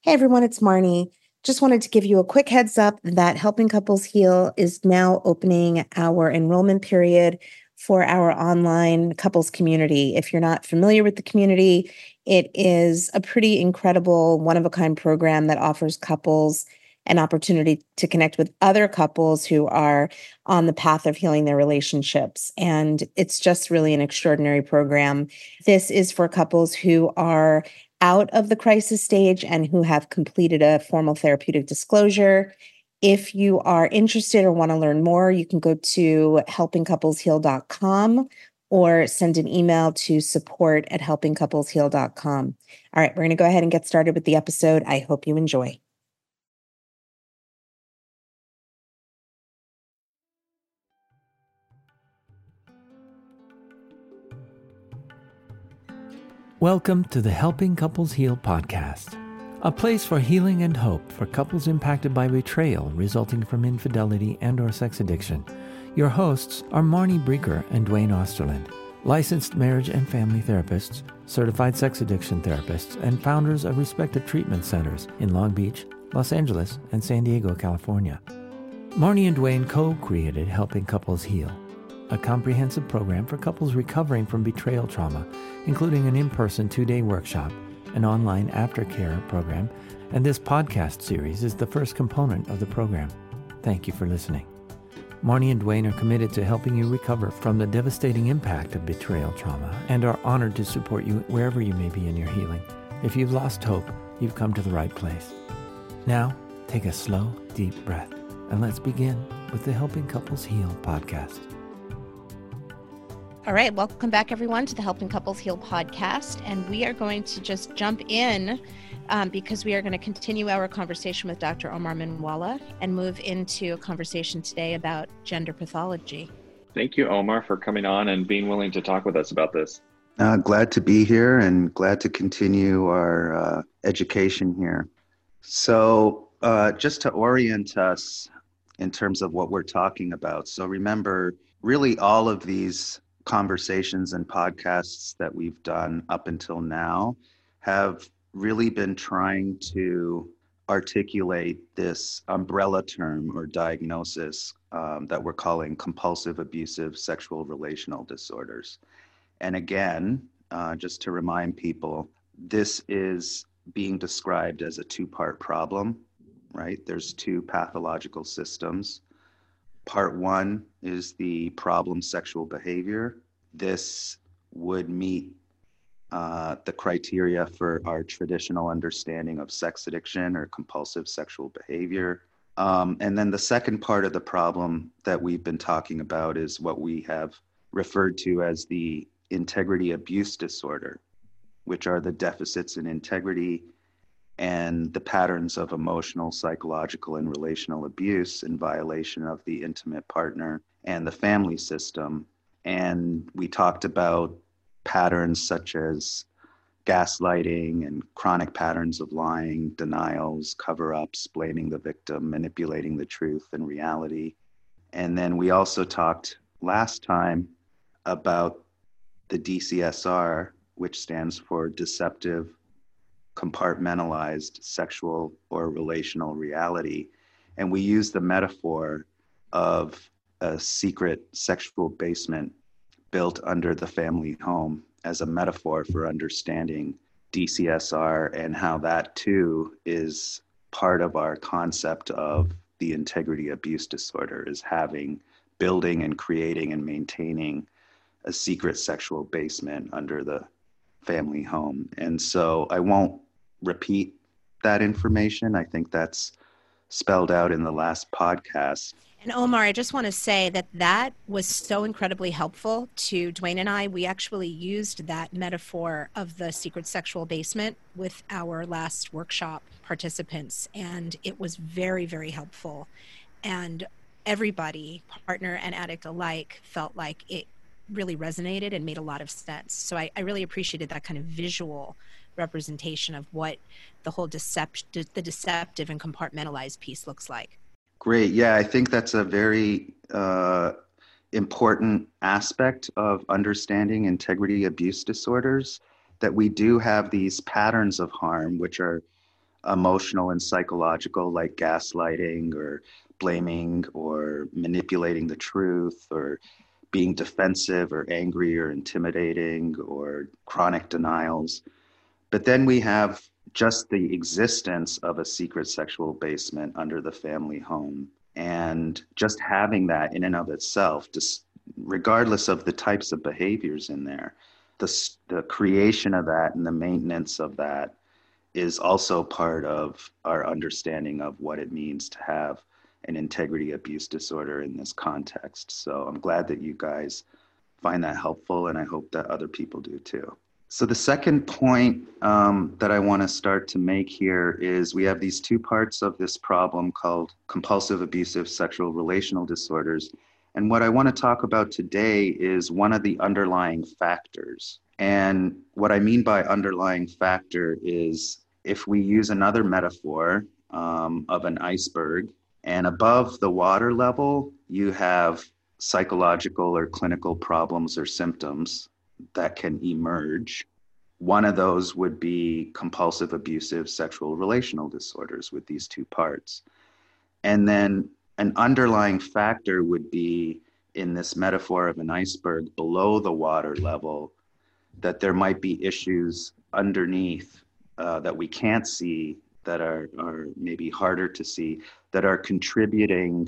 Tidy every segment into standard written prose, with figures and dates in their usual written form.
Hey everyone, it's Marnie. Just wanted to give you a quick heads up that Helping Couples Heal is now opening our enrollment period for our online couples community. If you're not familiar with the community, it is a pretty incredible, one-of-a-kind program that offers couples an opportunity to connect with other couples who are on the path of healing their relationships. And it's just really an extraordinary program. This is for couples who are out of the crisis stage and who have completed a formal therapeutic disclosure. If you are interested or want to learn more, you can go to helpingcouplesheal.com or send an email to support@helpingcouplesheal.com. All right, we're going to go ahead and get started with the episode. I hope you enjoy. Welcome to the Helping Couples Heal podcast, a place for healing and hope for couples impacted by betrayal resulting from infidelity and/or sex addiction. Your hosts are Marnie Breeker and Dwayne Osterland, licensed marriage and family therapists, certified sex addiction therapists, and founders of respective treatment centers in Long Beach, Los Angeles, and San Diego, California. Marnie and Dwayne co-created Helping Couples Heal, a comprehensive program for couples recovering from betrayal trauma, including an in-person 2-day workshop, an online aftercare program, and this podcast series is the first component of the program. Thank you for listening. Marnie and Dwayne are committed to helping you recover from the devastating impact of betrayal trauma and are honored to support you wherever you may be in your healing. If you've lost hope, you've come to the right place. Now, take a slow, deep breath, and let's begin with the Helping Couples Heal podcast. All right, welcome back, everyone, to the Helping Couples Heal podcast. And we are going to just jump in because we are going to continue our conversation with Dr. Omar Minwalla and move into a conversation today about gender pathology. Thank you, Omar, for coming on and being willing to talk with us about this. Glad to be here and glad to continue our education here. So just to orient us in terms of what we're talking about. So remember, really all of these conversations and podcasts that we've done up until now have really been trying to articulate this umbrella term or diagnosis that we're calling compulsive abusive sexual relational disorders. And again, just to remind people, this is being described as a two-part problem, right? There's two pathological systems. Part one is the problem sexual behavior. This would meet the criteria for our traditional understanding of sex addiction or compulsive sexual behavior. And then the second part of the problem that we've been talking about is what we have referred to as the integrity abuse disorder, which are the deficits in integrity and the patterns of emotional, psychological, and relational abuse in violation of the intimate partner and the family system. And we talked about patterns such as gaslighting and chronic patterns of lying, denials, cover-ups, blaming the victim, manipulating the truth and reality. And then we also talked last time about the DCSR, which stands for deceptive, compartmentalized sexual or relational reality. And we use the metaphor of a secret sexual basement built under the family home as a metaphor for understanding DCSR and how that too is part of our concept of the integrity abuse disorder, is building and creating and maintaining a secret sexual basement under the family home. And so I won't repeat that information. I think that's spelled out in the last podcast. And Omar, I just want to say that was so incredibly helpful to Dwayne and I. We actually used that metaphor of the secret sexual basement with our last workshop participants, and it was very, very helpful. And everybody, partner and addict alike, felt like it really resonated and made a lot of sense. So I really appreciated that kind of visual representation of what the whole the deceptive and compartmentalized piece looks like. Great. Yeah, I think that's a very important aspect of understanding integrity abuse disorders, that we do have these patterns of harm, which are emotional and psychological, like gaslighting or blaming or manipulating the truth or being defensive or angry or intimidating or chronic denials. But then we have just the existence of a secret sexual basement under the family home. And just having that in and of itself, just regardless of the types of behaviors in there, the creation of that and the maintenance of that is also part of our understanding of what it means to have an integrity abuse disorder in this context. So I'm glad that you guys find that helpful, and I hope that other people do too. So the second point that I want to start to make here is we have these two parts of this problem called compulsive abusive sexual relational disorders. And what I want to talk about today is one of the underlying factors. And what I mean by underlying factor is if we use another metaphor of an iceberg, and above the water level, you have psychological or clinical problems or symptoms that can emerge. One of those would be compulsive abusive sexual relational disorders with these two parts. And then an underlying factor would be, in this metaphor of an iceberg, below the water level, that there might be issues underneath that we can't see, that are maybe harder to see, that are contributing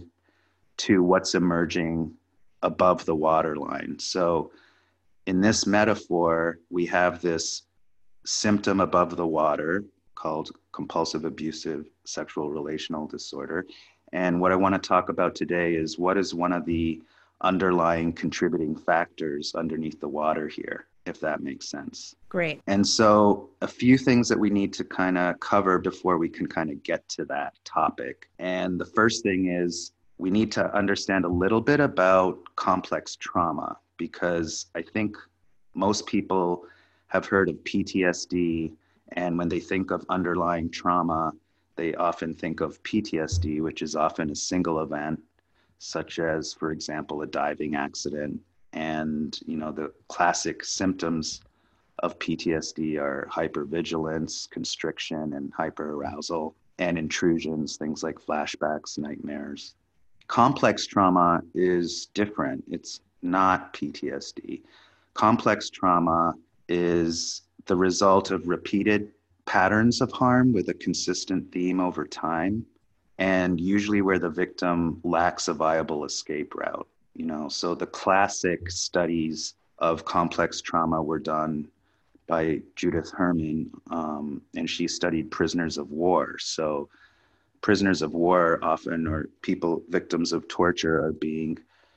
to what's emerging above the waterline. So in this metaphor, we have this symptom above the water called compulsive abusive sexual relational disorder. And what I want to talk about today is what is one of the underlying contributing factors underneath the water here, if that makes sense. Great. And so a few things that we need to kind of cover before we can kind of get to that topic. And the first thing is we need to understand a little bit about complex trauma, because I think most people have heard of PTSD, and when they think of underlying trauma, they often think of PTSD, which is often a single event, such as, for example, a diving accident. And, you know, the classic symptoms of PTSD are hypervigilance, constriction, and hyperarousal, and intrusions, things like flashbacks, nightmares. Complex trauma is different. It's not PTSD. Complex trauma is the result of repeated patterns of harm with a consistent theme over time, and usually where the victim lacks a viable escape route. You know, so the classic studies of complex trauma were done by Judith Herman, and she studied prisoners of war. So prisoners of war often, or people, victims of torture, are being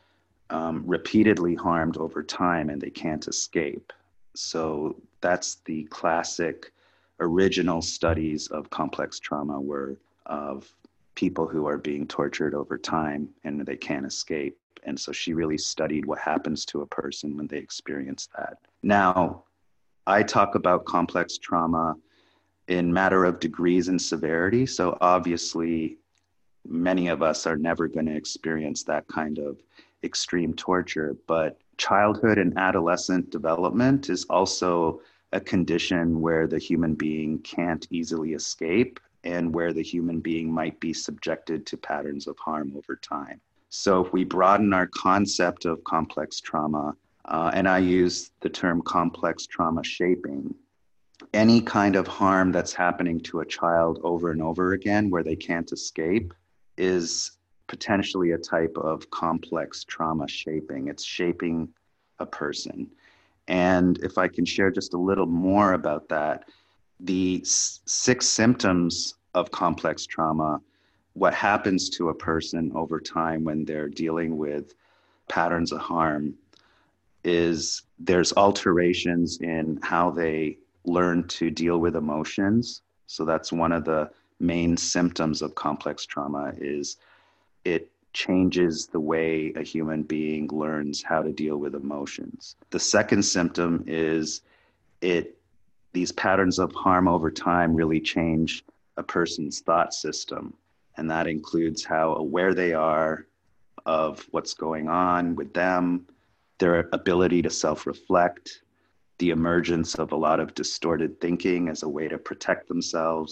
repeatedly harmed over time and they can't escape. So that's the classic original studies of complex trauma were of people who are being tortured over time and they can't escape. And so she really studied what happens to a person when they experience that. Now, I talk about complex trauma in matter of degrees and severity. So obviously, many of us are never going to experience that kind of extreme torture, but childhood and adolescent development is also a condition where the human being can't easily escape and where the human being might be subjected to patterns of harm over time. So if we broaden our concept of complex trauma, and I use the term complex trauma shaping, any kind of harm that's happening to a child over and over again where they can't escape is potentially a type of complex trauma shaping. It's shaping a person. And if I can share just a little more about that, the 6 symptoms of complex trauma, what happens to a person over time when they're dealing with patterns of harm, is there's alterations in how they learn to deal with emotions. So that's one of the main symptoms of complex trauma, is it changes the way a human being learns how to deal with emotions. The second symptom is these patterns of harm over time really change a person's thought system. And that includes how aware they are of what's going on with them, their ability to self-reflect, the emergence of a lot of distorted thinking as a way to protect themselves,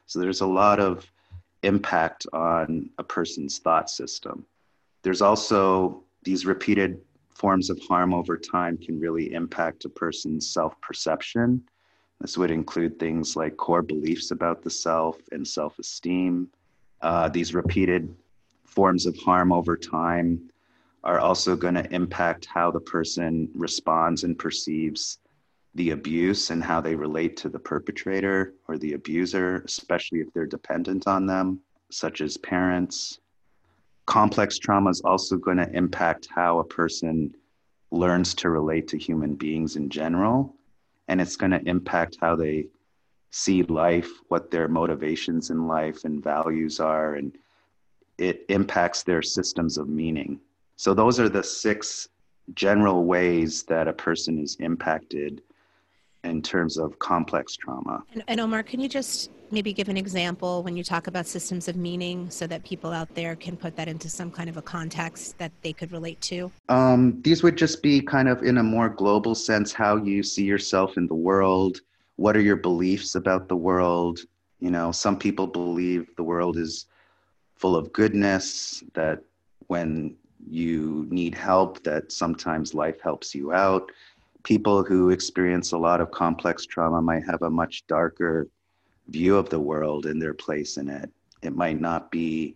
So there's a lot of impact on a person's thought system. There's also these repeated forms of harm over time can really impact a person's self-perception. This would include things like core beliefs about the self and self-esteem. These repeated forms of harm over time are also going to impact how the person responds and perceives the abuse and how they relate to the perpetrator or the abuser, especially if they're dependent on them, such as parents. Complex trauma is also going to impact how a person learns to relate to human beings in general. And it's going to impact how they see life, what their motivations in life and values are, and it impacts their systems of meaning. So those are the 6 general ways that a person is impacted in terms of complex trauma. And Omar, can you just maybe give an example when you talk about systems of meaning so that people out there can put that into some kind of a context that they could relate to? These would just be kind of in a more global sense, how you see yourself in the world. What are your beliefs about the world? You know, some people believe the world is full of goodness, that when you need help, that sometimes life helps you out. People who experience a lot of complex trauma might have a much darker view of the world and their place in it. It might be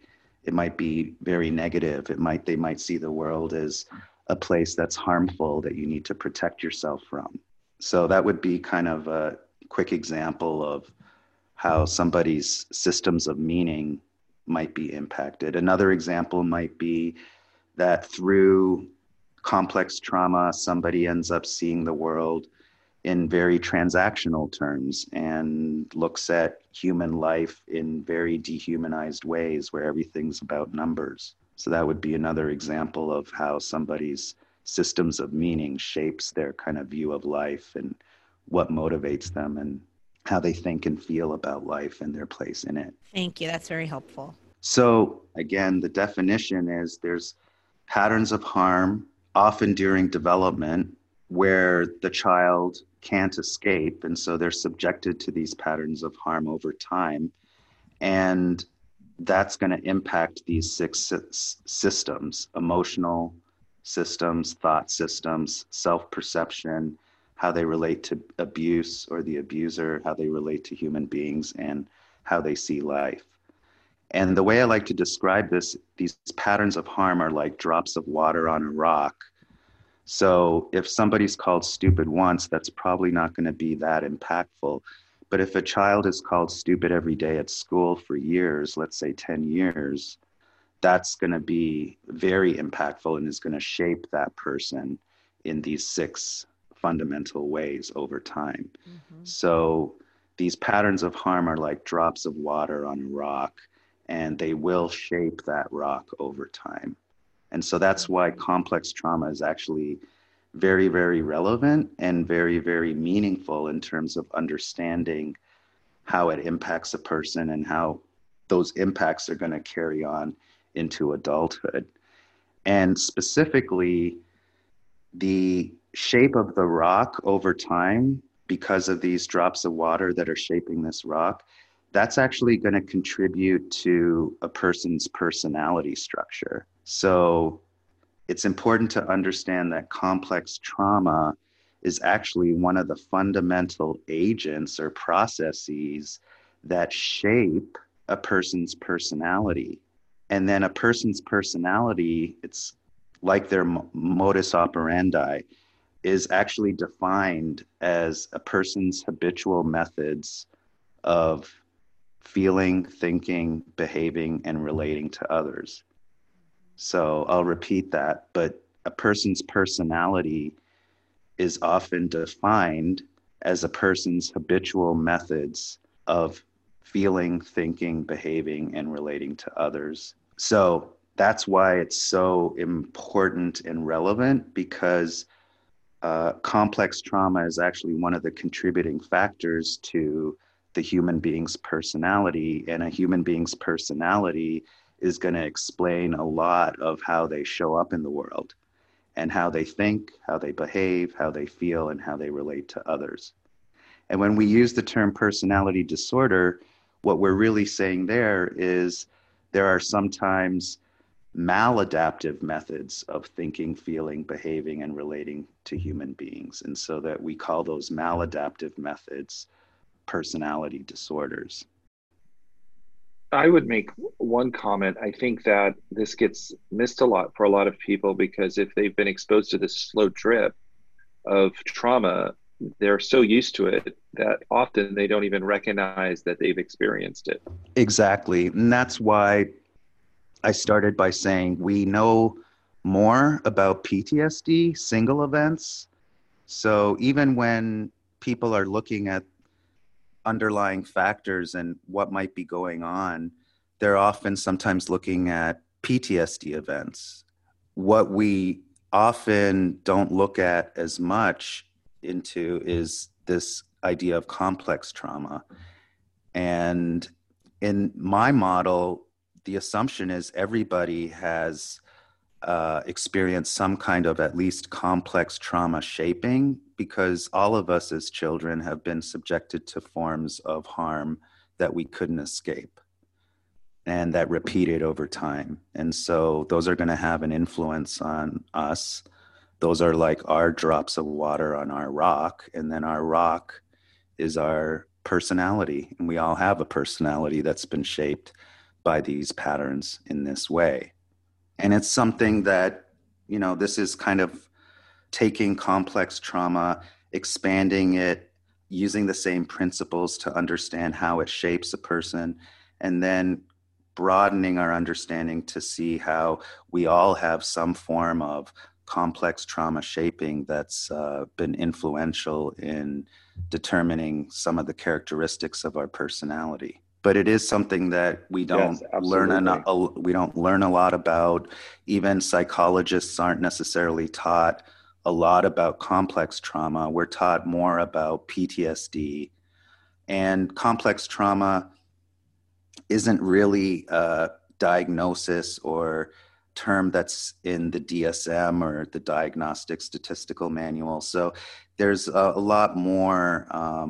very negative. They might see the world as a place that's harmful that you need to protect yourself from. So that would be kind of a quick example of how somebody's systems of meaning might be impacted. Another example might be that through complex trauma, somebody ends up seeing the world in very transactional terms and looks at human life in very dehumanized ways where everything's about numbers. So that would be another example of how somebody's systems of meaning shapes their kind of view of life and what motivates them and how they think and feel about life and their place in it. Thank you. That's very helpful. So again, the definition is there's patterns of harm, often during development, where the child can't escape. And so they're subjected to these patterns of harm over time. And that's going to impact these 6 systems: emotional systems, thought systems, self-perception, how they relate to abuse or the abuser, how they relate to human beings, and how they see life. And the way I like to describe this, these patterns of harm are like drops of water on a rock. So if somebody's called stupid once, that's probably not going to be that impactful. But if a child is called stupid every day at school for years, let's say 10 years, that's going to be very impactful and is going to shape that person in these 6 fundamental ways over time. Mm-hmm. So these patterns of harm are like drops of water on a rock, and they will shape that rock over time. And so that's why complex trauma is actually very, very relevant and very, very meaningful in terms of understanding how it impacts a person and how those impacts are going to carry on into adulthood. And specifically, the shape of the rock over time, because of these drops of water that are shaping this rock, that's actually going to contribute to a person's personality structure. So it's important to understand that complex trauma is actually one of the fundamental agents or processes that shape a person's personality. And then a person's personality, it's like their modus operandi, is actually defined as a person's habitual methods of feeling, thinking, behaving, and relating to others. So I'll repeat that, but a person's personality is often defined as a person's habitual methods of feeling, thinking, behaving, and relating to others. So that's why it's so important and relevant, because complex trauma is actually one of the contributing factors to the human being's personality, and a human being's personality is going to explain a lot of how they show up in the world and how they think, how they behave, how they feel, and how they relate to others. And when we use the term personality disorder, What we're really saying there is there are sometimes maladaptive methods of thinking, feeling, behaving, and relating to human beings. And so that we call those maladaptive methods personality disorders. I would make one comment. I think that this gets missed a lot for a lot of people because if they've been exposed to this slow drip of trauma, they're so used to it that often they don't even recognize that they've experienced it. Exactly. And that's why I started by saying we know more about PTSD, single events. So even when people are looking at underlying factors and what might be going on, they're often sometimes looking at PTSD events. What we often don't look at as much into is this idea of complex trauma. And in my model, the assumption is everybody has experienced some kind of at least complex trauma shaping, because all of us as children have been subjected to forms of harm that we couldn't escape and that repeated over time. And so those are going to have an influence on us. Those are like our drops of water on our rock, and then our rock is our personality. And we all have a personality that's been shaped by these patterns in this way. And it's something that, you know, this is kind of taking complex trauma, expanding it, using the same principles to understand how it shapes a person, and then broadening our understanding to see how we all have some form of complex trauma shaping that's been influential in determining some of the characteristics of our personality. But it is something that we don't learn a lot about. Even psychologists aren't necessarily taught a lot about complex trauma. We're taught more about PTSD. And complex trauma isn't really a diagnosis or term that's in the DSM or the Diagnostic Statistical Manual. So there's a lot more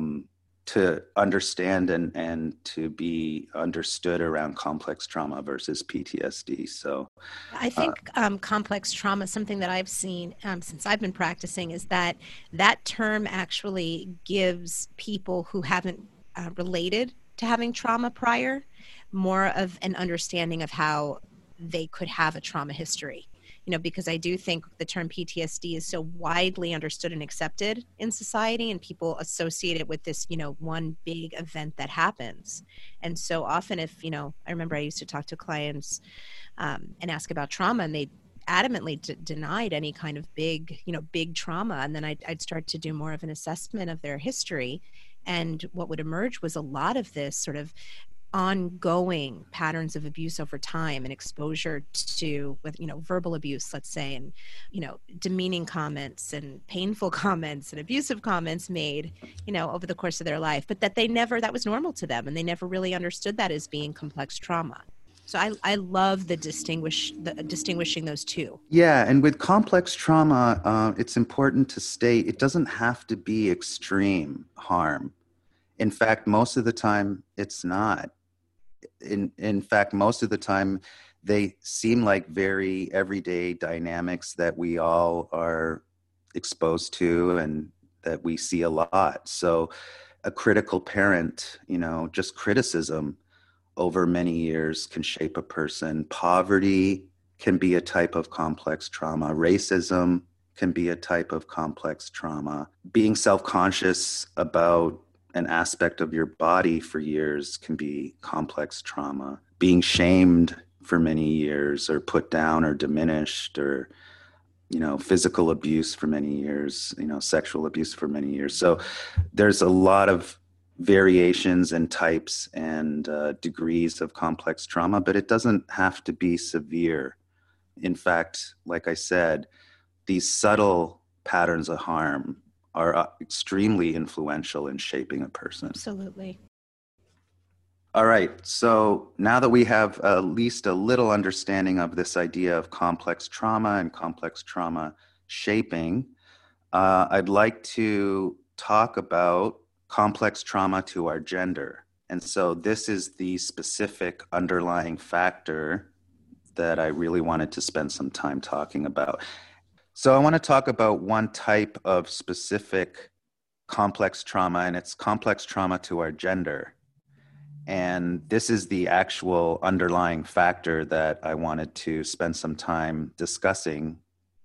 to understand and to be understood around complex trauma versus PTSD. So I think complex trauma, something that I've seen since I've been practicing, is that term actually gives people who haven't related to having trauma prior more of an understanding of how they could have a trauma history. You know, because I do think the term PTSD is so widely understood and accepted in society, and people associate it with this, you know, one big event that happens. And so often if, you know, I remember I used to talk to clients and ask about trauma, and they adamantly denied any kind of big trauma. And then I'd start to do more of an assessment of their history. And what would emerge was a lot of this sort of ongoing patterns of abuse over time and exposure to, with, you know, verbal abuse, let's say, and, you know, demeaning comments and painful comments and abusive comments made, you know, over the course of their life, but that was normal to them, and they never really understood that as being complex trauma. So I love distinguishing those two. Yeah, and with complex trauma, it's important to state it doesn't have to be extreme harm. In fact, most of the time, it's not. In fact, most of the time, they seem like very everyday dynamics that we all are exposed to and that we see a lot. So a critical parent, you know, just criticism over many years can shape a person. Poverty can be a type of complex trauma. Racism can be a type of complex trauma. Being self-conscious about an aspect of your body for years can be complex trauma. Being shamed for many years, or put down or diminished, or, you know, physical abuse for many years, you know, sexual abuse for many years. So there's a lot of variations and types and degrees of complex trauma, but it doesn't have to be severe. In fact, like I said, these subtle patterns of harm are extremely influential in shaping a person. Absolutely. All right. So now that we have at least a little understanding of this idea of complex trauma and complex trauma shaping, I'd like to talk about complex trauma to our gender. And so this is the specific underlying factor that I really wanted to spend some time talking about. So I want to talk about one type of specific complex trauma, and it's complex trauma to our gender. And this is the actual underlying factor that I wanted to spend some time discussing.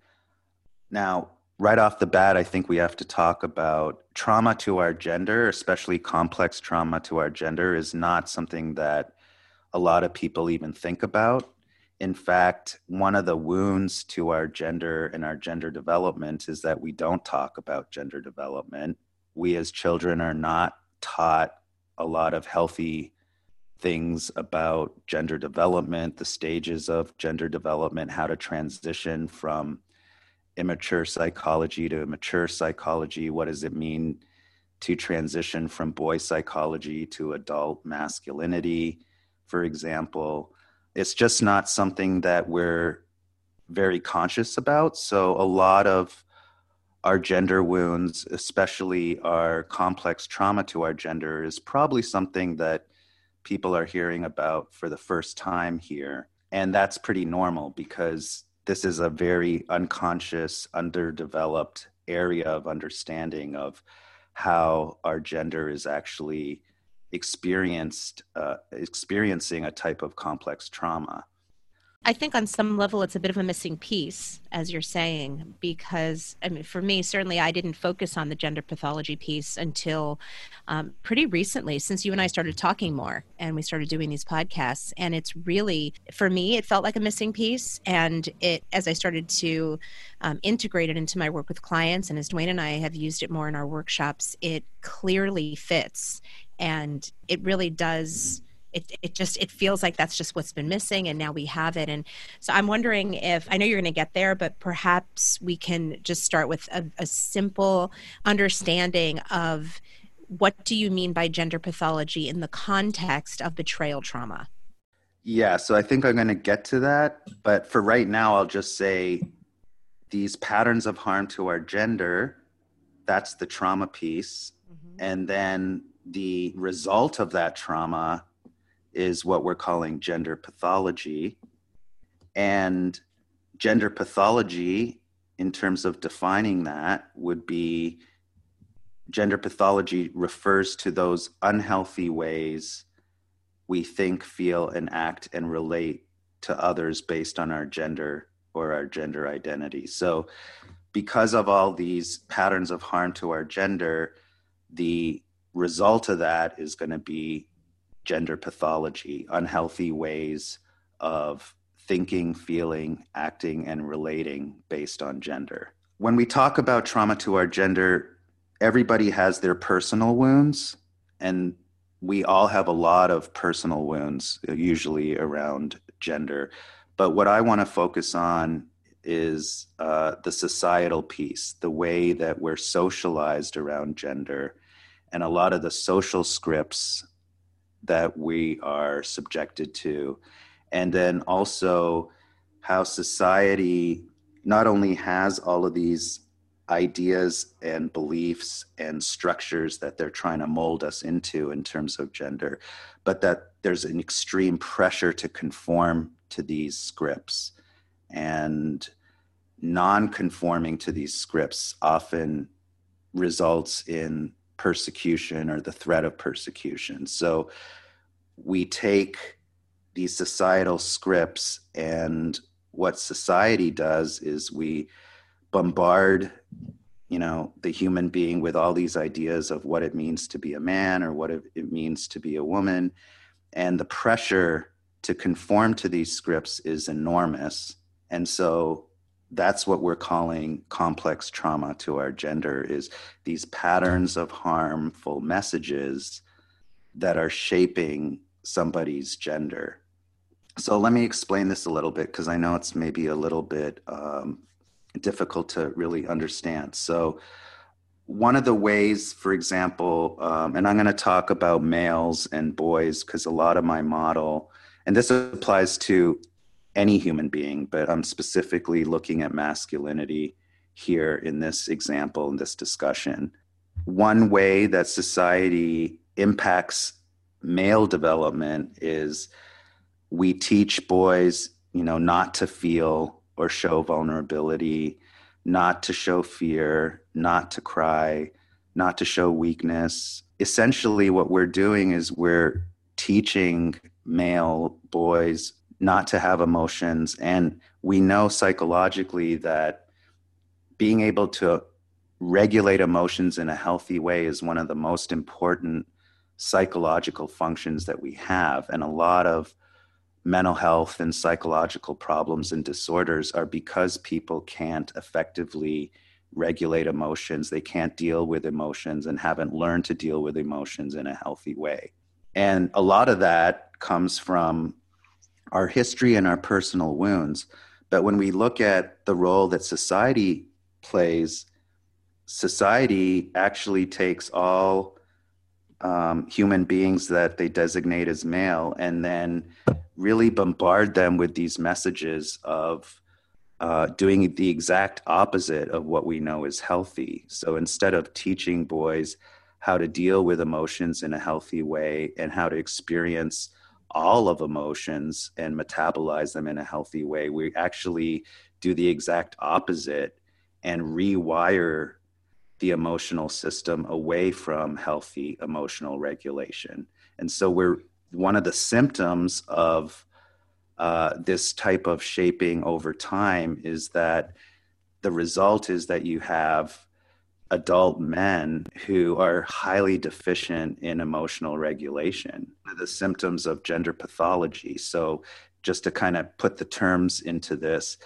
Now, right off the bat, I think we have to talk about trauma to our gender, especially complex trauma to our gender, is not something that a lot of people even think about. In fact, one of the wounds to our gender and our gender development is that we don't talk about gender development. We as children are not taught a lot of healthy things about gender development, the stages of gender development, how to transition from immature psychology to mature psychology. What does it mean to transition from boy psychology to adult masculinity, for example? It's just not something that we're very conscious about. So a lot of our gender wounds, especially our complex trauma to our gender, is probably something that people are hearing about for the first time here. And that's pretty normal because this is a very unconscious, underdeveloped area of understanding of how our gender is actually experiencing a type of complex trauma. I think on some level it's a bit of a missing piece, as you're saying, because, I mean, for me, certainly I didn't focus on the gender pathology piece until pretty recently, since you and I started talking more and we started doing these podcasts. And it's really, for me, it felt like a missing piece. And as I started to integrate it into my work with clients, and as Dwayne and I have used it more in our workshops, it clearly fits. And it really does. It feels like that's just what's been missing, and now we have it. And so I'm wondering if, I know you're going to get there, but perhaps we can just start with a simple understanding of what do you mean by gender pathology in the context of betrayal trauma? Yeah, so I think I'm going to get to that, but for right now, I'll just say these patterns of harm to our gender, that's the trauma piece. Mm-hmm. And then the result of that trauma is what we're calling gender pathology. And gender pathology, in terms of defining that, would be gender pathology refers to those unhealthy ways we think, feel, and act and relate to others based on our gender or our gender identity. So because of all these patterns of harm to our gender, the result of that is going to be gender pathology, unhealthy ways of thinking, feeling, acting, and relating based on gender. When we talk about trauma to our gender, everybody has their personal wounds, and we all have a lot of personal wounds, usually around gender. But what I want to focus on is the societal piece, the way that we're socialized around gender, and a lot of the social scripts that we are subjected to. And then also how society not only has all of these ideas and beliefs and structures that they're trying to mold us into in terms of gender, but that there's an extreme pressure to conform to these scripts. And non-conforming to these scripts often results in persecution or the threat of persecution. So we take these societal scripts, and what society does is we bombard, the human being with all these ideas of what it means to be a man or what it means to be a woman. And the pressure to conform to these scripts is enormous. And so that's what we're calling complex trauma to our gender, is these patterns of harmful messages that are shaping somebody's gender. So let me explain this a little bit, because I know it's maybe a little bit difficult to really understand. So one of the ways, for example, and I'm going to talk about males and boys, because a lot of my model, and this applies to any human being, but I'm specifically looking at masculinity here in this example, in this discussion. One way that society impacts male development is we teach boys, not to feel or show vulnerability, not to show fear, not to cry, not to show weakness. Essentially, what we're doing is we're teaching male boys not to have emotions. And we know psychologically that being able to regulate emotions in a healthy way is one of the most important psychological functions that we have. And a lot of mental health and psychological problems and disorders are because people can't effectively regulate emotions. They can't deal with emotions and haven't learned to deal with emotions in a healthy way. And a lot of that comes from our history and our personal wounds. But when we look at the role that society plays, society actually takes all human beings that they designate as male and then really bombard them with these messages of doing the exact opposite of what we know is healthy. So instead of teaching boys how to deal with emotions in a healthy way and how to experience all of emotions and metabolize them in a healthy way, we actually do the exact opposite and rewire the emotional system away from healthy emotional regulation. And so one of the symptoms of this type of shaping over time is that the result is that you have adult men who are highly deficient in emotional regulation, the symptoms of gender pathology. So just to kind of put the terms into this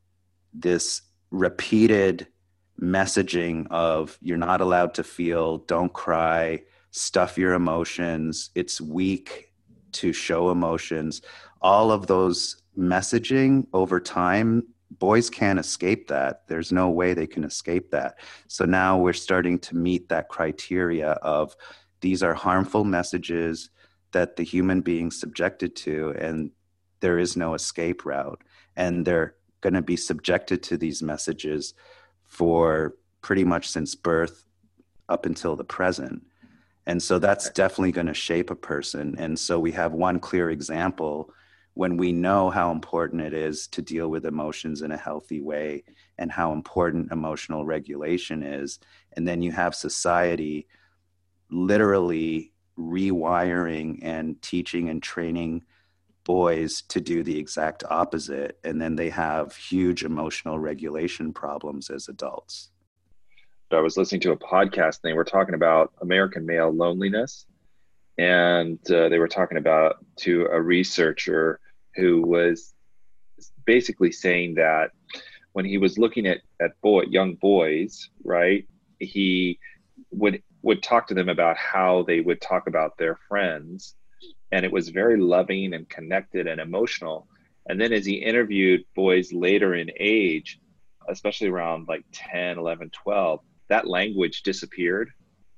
repeated messaging of you're not allowed to feel, don't cry, stuff your emotions, it's weak to show emotions. All of those messaging over time, boys can't escape that. There's no way they can escape that. So now we're starting to meet that criteria of these are harmful messages that the human being's subjected to, and there is no escape route. And they're going to be subjected to these messages for pretty much since birth up until the present. And so that's definitely going to shape a person. And so we have one clear example when we know how important it is to deal with emotions in a healthy way and how important emotional regulation is. And then you have society literally rewiring and teaching and training boys to do the exact opposite. And then they have huge emotional regulation problems as adults. I was listening to a podcast and they were talking about American male loneliness. And they were talking about to a researcher who was basically saying that when he was looking at young boys, right, he would talk to them about how they would talk about their friends. And it was very loving and connected and emotional. And then as he interviewed boys later in age, especially around like 10, 11, 12, that language disappeared.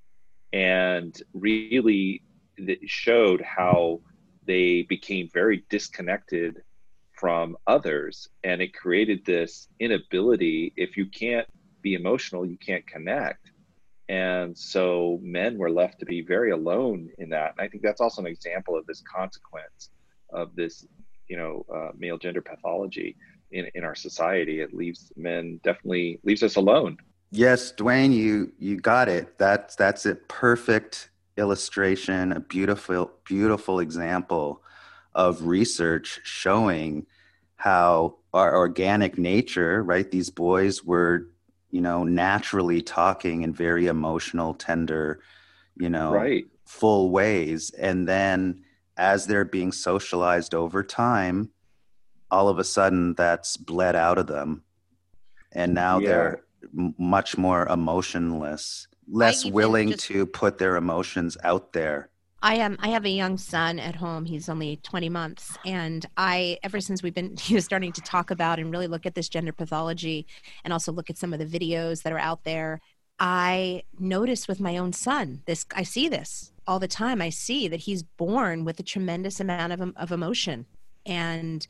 And really it showed how they became very disconnected from others. And it created this inability. If you can't be emotional, you can't connect. And so men were left to be very alone in that. And I think that's also an example of this consequence of this, male gender pathology in our society. It definitely leaves us alone. Yes, Dwayne, you got it. That's a perfect illustration, a beautiful example of research showing how our organic nature, right? These boys were naturally talking in very emotional, tender, right, full ways. And then as they're being socialized over time, all of a sudden that's bled out of them. And now they're much more emotionless, less willing to put their emotions out there. I have a young son at home. He's only 20 months. And ever since we've been starting to talk about and really look at this gender pathology and also look at some of the videos that are out there, I notice with my own son, I see this all the time. I see that he's born with a tremendous amount of emotion and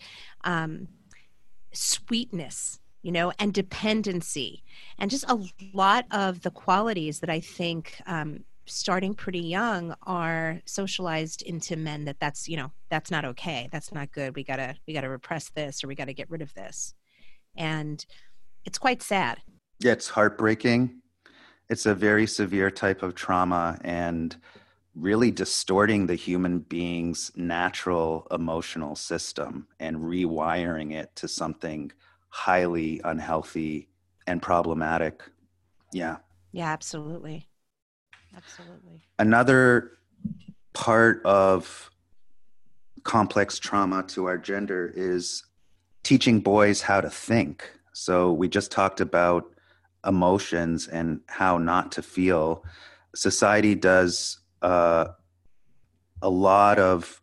sweetness, and dependency, and just a lot of the qualities that I think starting pretty young are socialized into men that's, that's not okay. That's not good. We gotta repress this, or we gotta get rid of this. And it's quite sad. Yeah, it's heartbreaking. It's a very severe type of trauma and really distorting the human being's natural emotional system and rewiring it to something highly unhealthy and problematic. Yeah. Yeah, absolutely. Absolutely. Another part of complex trauma to our gender is teaching boys how to think. So we just talked about emotions and how not to feel. Society does a lot of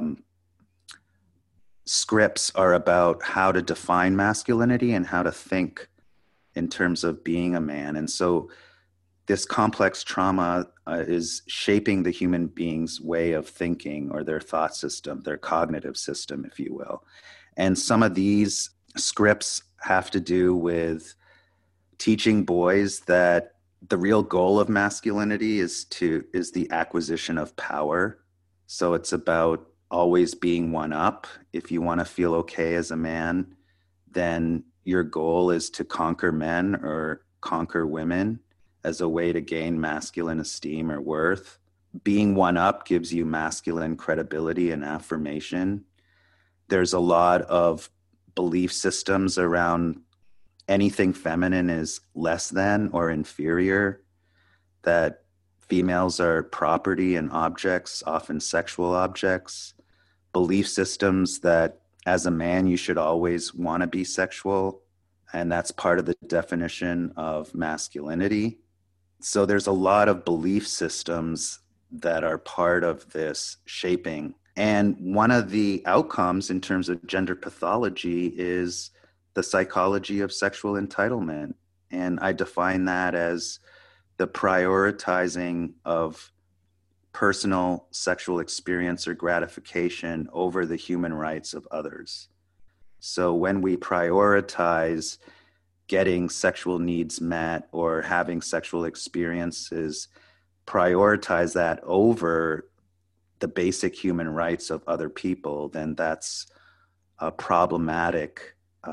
scripts are about how to define masculinity and how to think in terms of being a man. And so this complex trauma is shaping the human being's way of thinking, or their thought system, their cognitive system, if you will. And some of these scripts have to do with teaching boys that the real goal of masculinity is the acquisition of power. So it's about always being one up. If you want to feel okay as a man, then your goal is to conquer men or conquer women as a way to gain masculine esteem or worth. Being one up gives you masculine credibility and affirmation. There's a lot of belief systems around anything feminine is less than or inferior, that females are property and objects, often sexual objects. Belief systems that as a man you should always want to be sexual, and that's part of the definition of masculinity. So there's a lot of belief systems that are part of this shaping. And one of the outcomes in terms of gender pathology is the psychology of sexual entitlement. And I define that as the prioritizing of personal sexual experience or gratification over the human rights of others. So when we prioritize getting sexual needs met or having sexual experiences, prioritize that over the basic human rights of other people, then that's a problematic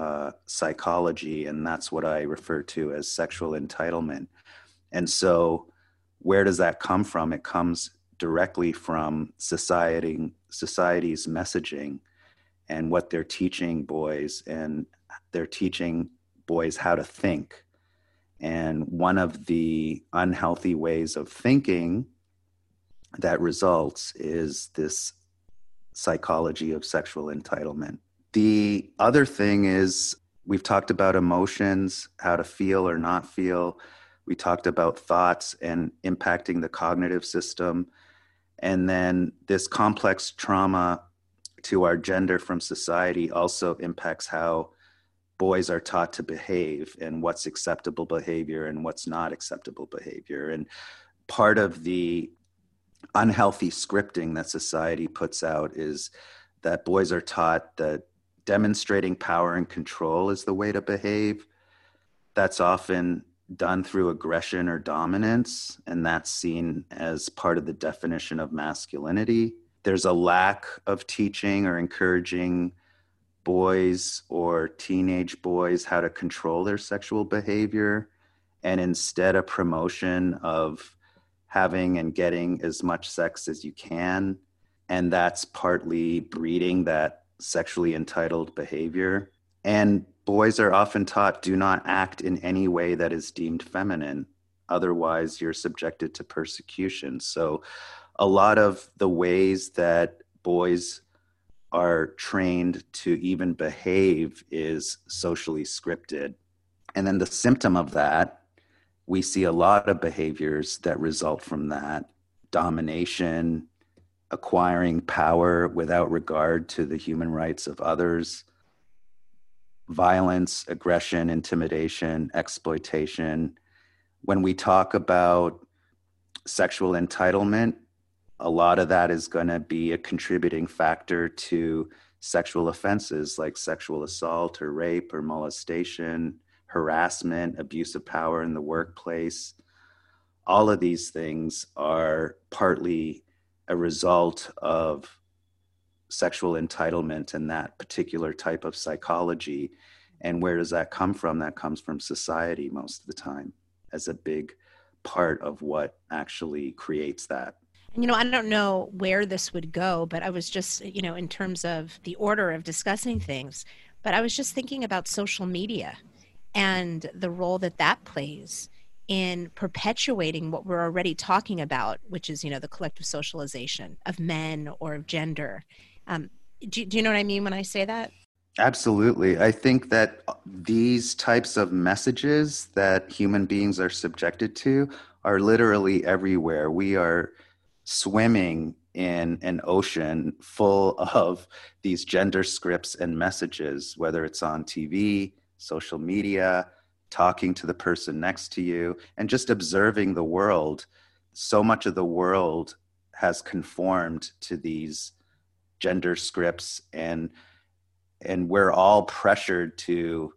psychology, and that's what I refer to as sexual entitlement. And so where does that come from? It comes directly from society's messaging and what they're teaching boys, and they're teaching boys how to think. And one of the unhealthy ways of thinking that results is this psychology of sexual entitlement. The other thing is, we've talked about emotions, how to feel or not feel. We talked about thoughts and impacting the cognitive system. And then this complex trauma to our gender from society also impacts how boys are taught to behave and what's acceptable behavior and what's not acceptable behavior. And part of the unhealthy scripting that society puts out is that boys are taught that demonstrating power and control is the way to behave. That's often done through aggression or dominance, and that's seen as part of the definition of masculinity. There's a lack of teaching or encouraging boys or teenage boys how to control their sexual behavior, and instead a promotion of having and getting as much sex as you can. And that's partly breeding that sexually entitled behavior. And boys are often taught, do not act in any way that is deemed feminine. Otherwise, you're subjected to persecution. So a lot of the ways that boys are trained to even behave is socially scripted. And then the symptom of that, we see a lot of behaviors that result from that: domination, acquiring power without regard to the human rights of others, violence, aggression, intimidation, exploitation. When we talk about sexual entitlement, a lot of that is going to be a contributing factor to sexual offenses like sexual assault or rape or molestation, harassment, abuse of power in the workplace. all of these things are partly a result of sexual entitlement and that particular type of psychology. And where does that come from? That comes from society most of the time as a big part of what actually creates that. And, I don't know where this would go, but I was just, in terms of the order of discussing things, but I was just thinking about social media and the role that that plays in perpetuating what we're already talking about, which is, the collective socialization of men or of gender. Do you know what I mean when I say that? Absolutely. I think that these types of messages that human beings are subjected to are literally everywhere. We are swimming in an ocean full of these gender scripts and messages, whether it's on TV, social media, talking to the person next to you, and just observing the world. So much of the world has conformed to these gender scripts, and we're all pressured to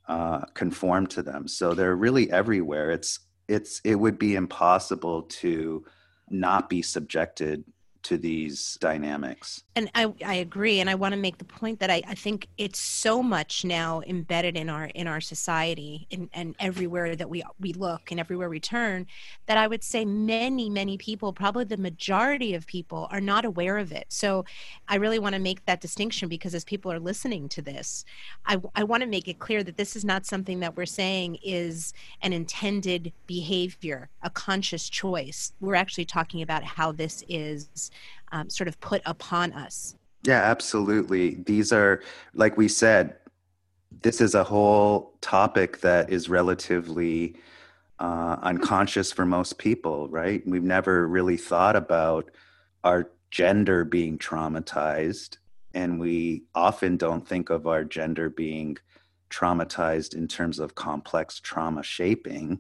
conform to them. So they're really everywhere. It would be impossible to not be subjected to these dynamics. And I agree. And I want to make the point that I think it's so much now embedded in our society and everywhere that we look and everywhere we turn, that I would say many, many people, probably the majority of people, are not aware of it. So I really want to make that distinction, because as people are listening to this, I want to make it clear that this is not something that we're saying is an intended behavior, a conscious choice. We're actually talking about how this is sort of put upon us. Yeah, absolutely. These are, like we said, this is a whole topic that is relatively unconscious for most people, right? We've never really thought about our gender being traumatized, and we often don't think of our gender being traumatized in terms of complex trauma shaping.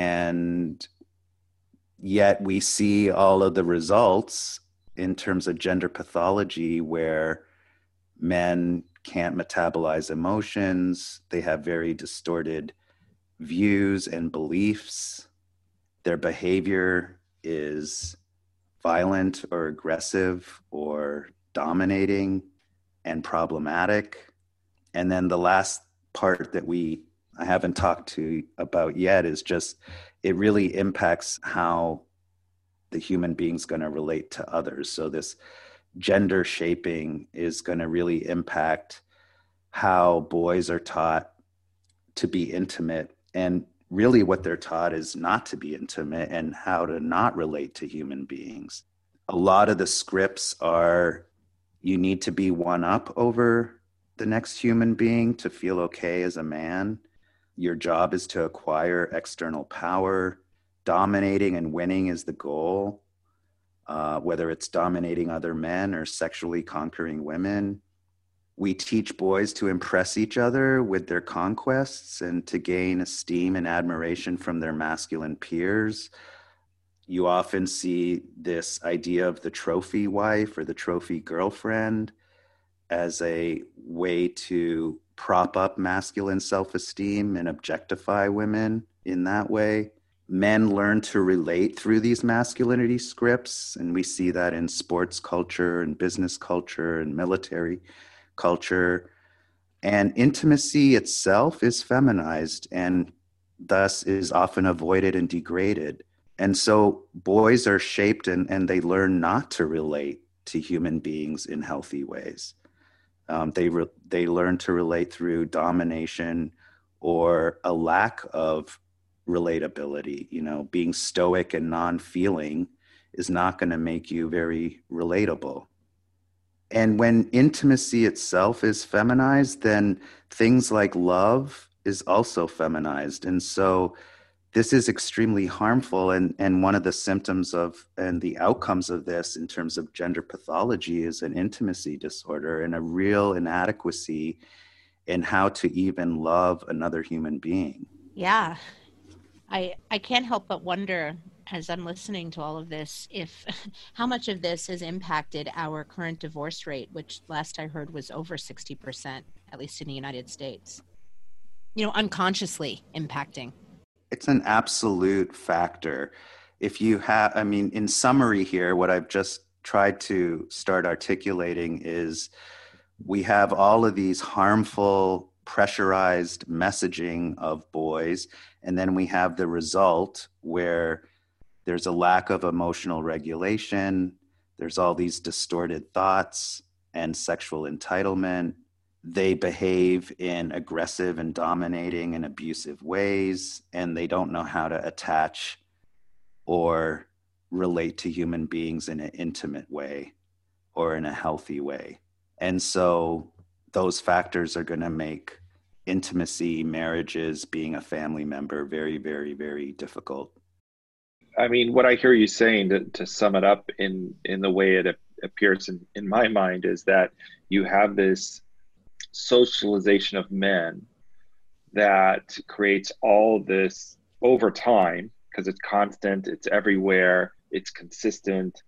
And yet we see all of the results in terms of gender pathology, where men can't metabolize emotions, they have very distorted views and beliefs, their behavior is violent or aggressive or dominating and problematic. And then the last part that I haven't talked to about yet is just, it really impacts how the human being's going to relate to others. So this gender shaping is going to really impact how boys are taught to be intimate, and really what they're taught is not to be intimate and how to not relate to human beings. A lot of the scripts are, you need to be one up over the next human being to feel okay as a man. Your job is to acquire external power. Dominating and winning is the goal, whether it's dominating other men or sexually conquering women. We teach boys to impress each other with their conquests and to gain esteem and admiration from their masculine peers. You often see this idea of the trophy wife or the trophy girlfriend as a way to prop up masculine self-esteem and objectify women in that way. Men learn to relate through these masculinity scripts, and we see that in sports culture and business culture and military culture. And intimacy itself is feminized and thus is often avoided and degraded. And so boys are shaped and they learn not to relate to human beings in healthy ways. They learn to relate through domination or a lack of relatability. Being stoic and non-feeling is not going to make you very relatable. And when intimacy itself is feminized, then things like love is also feminized. And so this is extremely harmful. And one of the symptoms of and the outcomes of this in terms of gender pathology is an intimacy disorder and a real inadequacy in how to even love another human being. Yeah. I can't help but wonder, as I'm listening to all of this, if how much of this has impacted our current divorce rate, which last I heard was over 60%, at least in the United States. Unconsciously impacting. It's an absolute factor. if you have, I mean, in summary here, what I've just tried to start articulating is we have all of these harmful, pressurized messaging of boys, and then we have the result where there's a lack of emotional regulation, there's all these distorted thoughts and sexual entitlement. They behave in aggressive and dominating and abusive ways, and they don't know how to attach or relate to human beings in an intimate way or in a healthy way. And so those factors are going to make intimacy, marriages, being a family member very, very, very difficult. I mean, what I hear you saying, to sum it up in the way it appears in my mind, is that you have this socialization of men that creates all this over time, because it's constant, it's everywhere, it's consistent.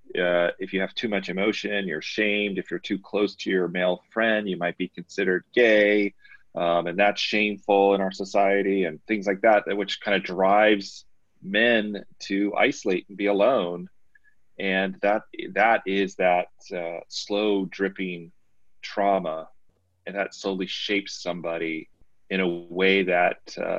If you have too much emotion, you're shamed. If you're too close to your male friend, you might be considered gay, and that's shameful in our society, and things like that, which kind of drives men to isolate and be alone. And that is that slow dripping trauma, and that slowly shapes somebody in a way that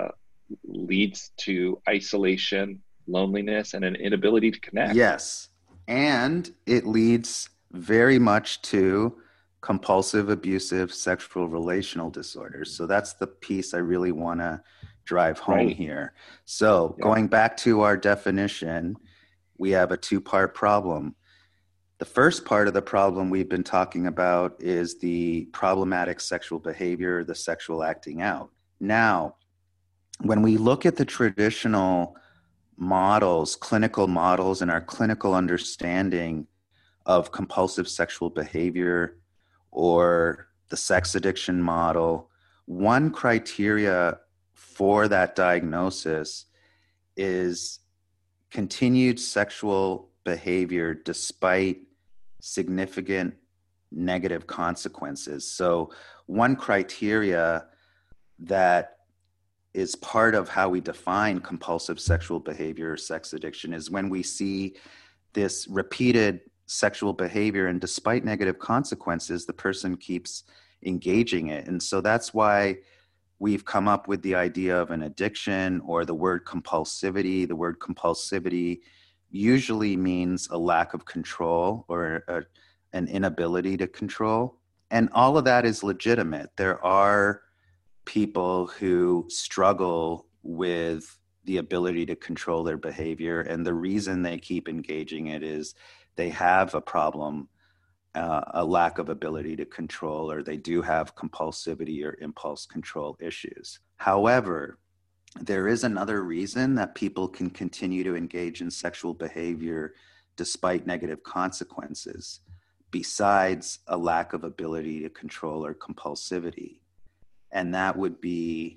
leads to isolation, loneliness, and an inability to connect. Yes. And it leads very much to compulsive, abusive, sexual relational disorders. So that's the piece I really want to drive home here. So going back to our definition, we have a two-part problem. The first part of the problem we've been talking about is the problematic sexual behavior, the sexual acting out. Now, when we look at the traditional models, clinical models, and our clinical understanding of compulsive sexual behavior or the sex addiction model, one criteria for that diagnosis is continued sexual behavior despite significant negative consequences. So one criteria that is part of how we define compulsive sexual behavior or sex addiction is when we see this repeated sexual behavior, and despite negative consequences, the person keeps engaging it. And so that's why we've come up with the idea of an addiction, or the word compulsivity. The word compulsivity usually means a lack of control or an inability to control. And all of that is legitimate. There are people who struggle with the ability to control their behavior, and the reason they keep engaging it is they have a problem, a lack of ability to control, or they do have compulsivity or impulse control issues. However, there is another reason that people can continue to engage in sexual behavior despite negative consequences, besides a lack of ability to control or compulsivity. And that would be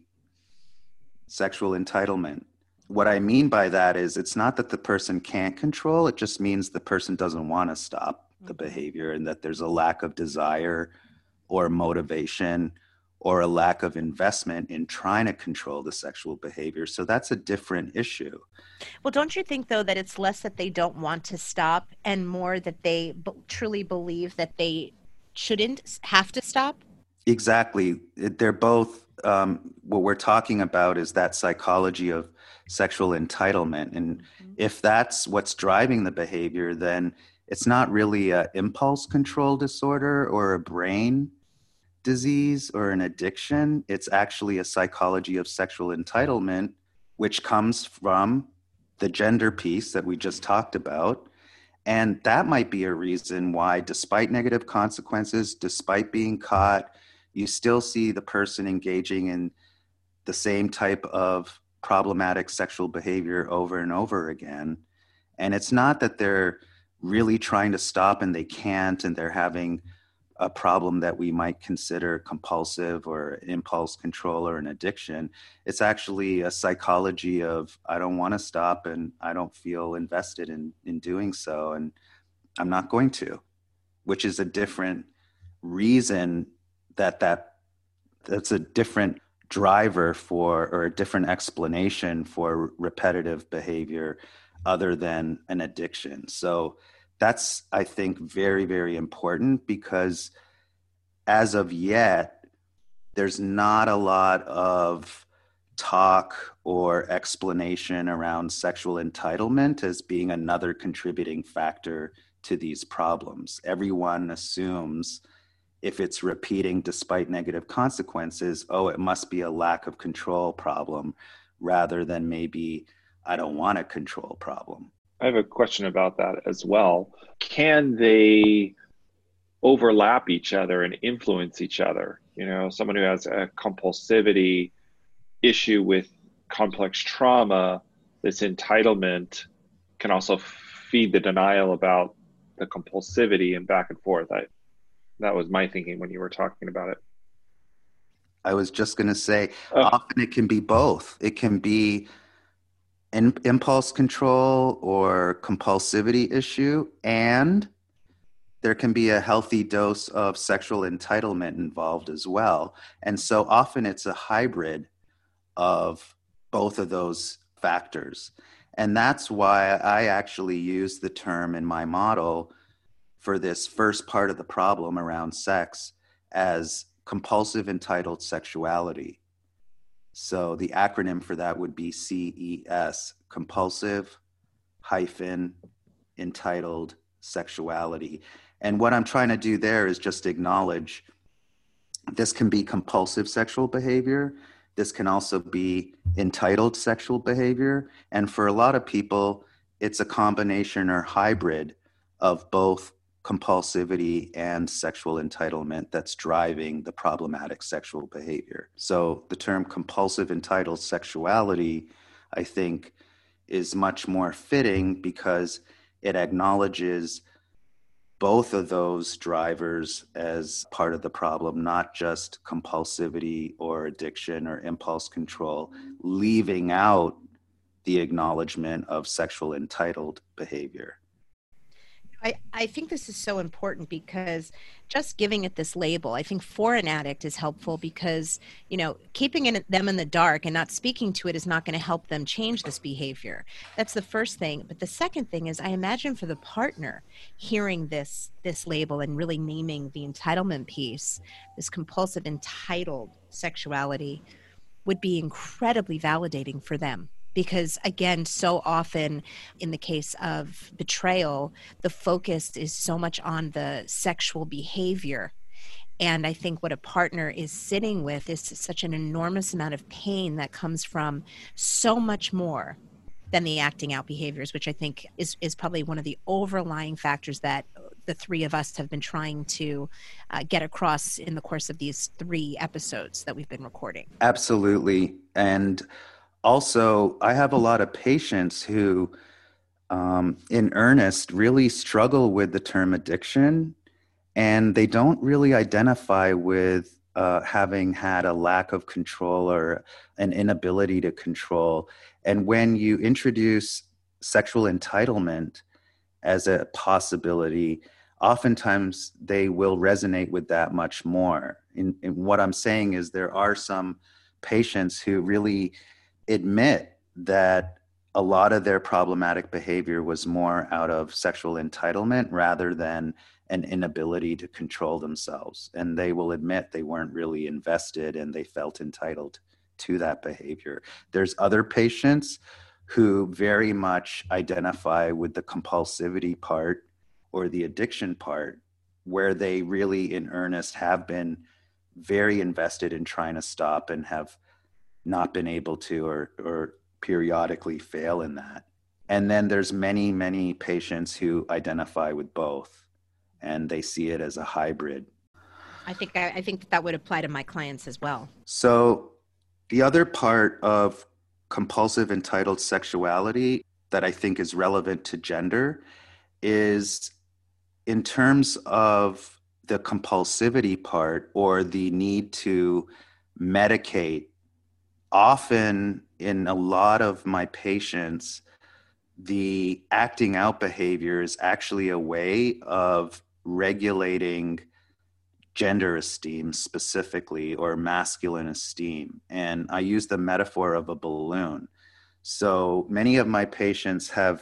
sexual entitlement. What I mean by that is it's not that the person can't control, it just means the person doesn't want to stop the behavior, and that there's a lack of desire or motivation or a lack of investment in trying to control the sexual behavior. So that's a different issue. Well, don't you think, though, that it's less that they don't want to stop and more that they truly believe that they shouldn't have to stop? Exactly. They're both, what we're talking about is that psychology of sexual entitlement. And if that's what's driving the behavior, then it's not really an impulse control disorder or a brain disease or an addiction. It's actually a psychology of sexual entitlement, which comes from the gender piece that we just talked about. And that might be a reason why, despite negative consequences, despite being caught, you still see the person engaging in the same type of problematic sexual behavior over and over again. And it's not that they're really trying to stop and they can't, and they're having a problem that we might consider compulsive or impulse control or an addiction. It's actually a psychology of, I don't want to stop and I don't feel invested in doing so, and I'm not going to, which is a different reason that's a different driver for, or a different explanation for repetitive behavior other than an addiction. So that's, I think, very, very important, because as of yet, there's not a lot of talk or explanation around sexual entitlement as being another contributing factor to these problems. Everyone assumes if it's repeating despite negative consequences, oh, it must be a lack of control problem, rather than maybe I don't want a control problem. I have a question about that as well. Can they overlap each other and influence each other? You know, someone who has a compulsivity issue with complex trauma, this entitlement can also feed the denial about the compulsivity, and back and forth. That was my thinking when you were talking about it. I was just going to say, often it can be both. It can be an impulse control or compulsivity issue, and there can be a healthy dose of sexual entitlement involved as well. And so often it's a hybrid of both of those factors. And that's why I actually use the term in my model for this first part of the problem around sex as compulsive entitled sexuality. So the acronym for that would be CES, compulsive hyphen entitled sexuality. And what I'm trying to do there is just acknowledge this can be compulsive sexual behavior. This can also be entitled sexual behavior. And for a lot of people, it's a combination or hybrid of both compulsivity and sexual entitlement that's driving the problematic sexual behavior. So the term compulsive entitled sexuality, I think, is much more fitting because it acknowledges both of those drivers as part of the problem, not just compulsivity or addiction or impulse control, leaving out the acknowledgement of sexual entitled behavior. I think this is so important because just giving it this label, I think for an addict is helpful because, you know, keeping them in the dark and not speaking to it is not going to help them change this behavior. That's the first thing. But the second thing is I imagine for the partner hearing this label and really naming the entitlement piece, this compulsive entitled sexuality would be incredibly validating for them. Because again, so often in the case of betrayal, the focus is so much on the sexual behavior. And I think what a partner is sitting with is such an enormous amount of pain that comes from so much more than the acting out behaviors, which I think is probably one of the overlying factors that the three of us have been trying to get across in the course of these 3 episodes that we've been recording. Absolutely. And also, I have a lot of patients who, in earnest, really struggle with the term addiction, and they don't really identify with having had a lack of control or an inability to control. And when you introduce sexual entitlement as a possibility, oftentimes they will resonate with that much more. And what I'm saying is there are some patients who really admit that a lot of their problematic behavior was more out of sexual entitlement rather than an inability to control themselves. And they will admit they weren't really invested and they felt entitled to that behavior. There's other patients who very much identify with the compulsivity part or the addiction part, where they really in earnest have been very invested in trying to stop and have not been able to or periodically fail in that. And then there's many, many patients who identify with both and they see it as a hybrid. I think that would apply to my clients as well. So the other part of compulsive entitled sexuality that I think is relevant to gender is in terms of the compulsivity part or the need to medicate. Often in a lot of my patients, the acting out behavior is actually a way of regulating gender esteem specifically, or masculine esteem. And I use the metaphor of a balloon. So many of my patients have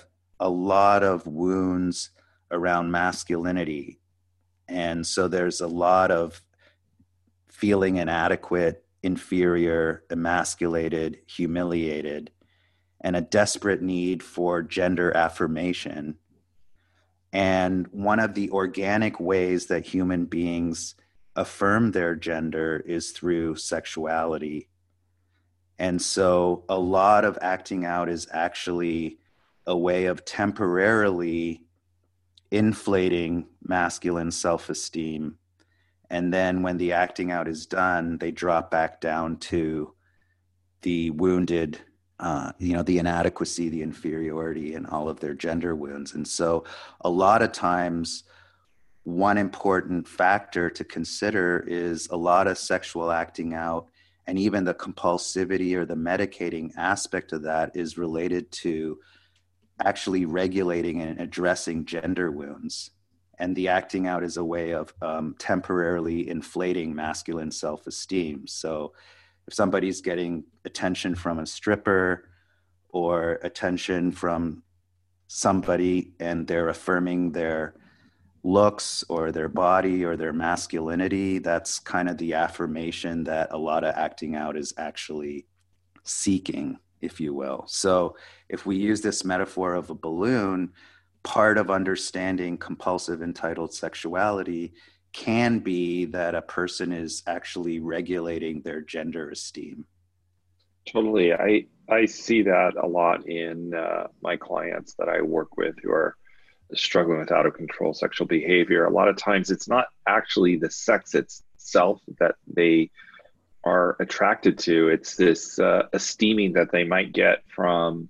a lot of wounds around masculinity. And so there's a lot of feeling inadequate, inferior, emasculated, humiliated, and a desperate need for gender affirmation. And one of the organic ways that human beings affirm their gender is through sexuality. And so a lot of acting out is actually a way of temporarily inflating masculine self-esteem. And then when the acting out is done, they drop back down to the wounded, the inadequacy, the inferiority, and all of their gender wounds. And so a lot of times, one important factor to consider is a lot of sexual acting out, and even the compulsivity or the medicating aspect of that is related to actually regulating and addressing gender wounds. And the acting out is a way of temporarily inflating masculine self-esteem. So if somebody's getting attention from a stripper or attention from somebody and they're affirming their looks or their body or their masculinity, that's kind of the affirmation that a lot of acting out is actually seeking, if you will. So if we use this metaphor of a balloon, part of understanding compulsive entitled sexuality can be that a person is actually regulating their gender esteem. Totally. I see that a lot in my clients that I work with who are struggling with out of control sexual behavior. A lot of times it's not actually the sex itself that they are attracted to. It's this esteeming that they might get from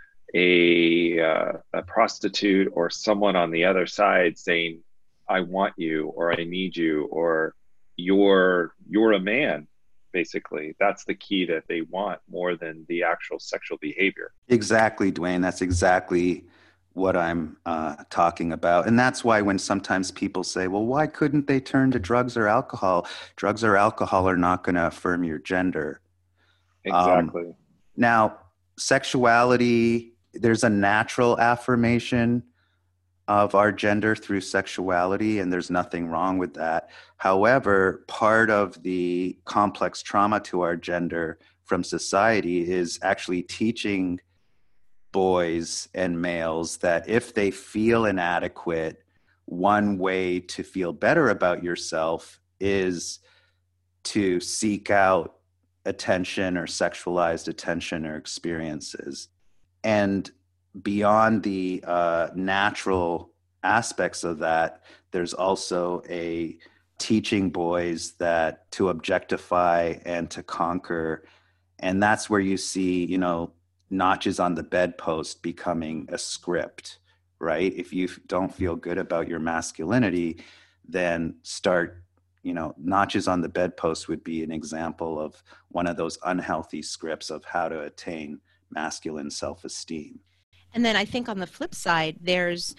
a prostitute or someone on the other side saying, I want you, or I need you, or you're a man. Basically, that's the key that they want more than the actual sexual behavior. Exactly, Dwayne. That's exactly what I'm talking about. And that's why when sometimes people say, well, why couldn't they turn to drugs or alcohol? Drugs or alcohol are not going to affirm your gender. Exactly. Now, sexuality, there's a natural affirmation of our gender through sexuality, and there's nothing wrong with that. However, part of the complex trauma to our gender from society is actually teaching boys and males that if they feel inadequate, one way to feel better about yourself is to seek out attention or sexualized attention or experiences. And beyond the natural aspects of that, there's also a teaching boys that to objectify and to conquer. And that's where you see, notches on the bedpost becoming a script, right? If you don't feel good about your masculinity, then start, notches on the bedpost would be an example of one of those unhealthy scripts of how to attain masculine self-esteem. And then I think on the flip side, there's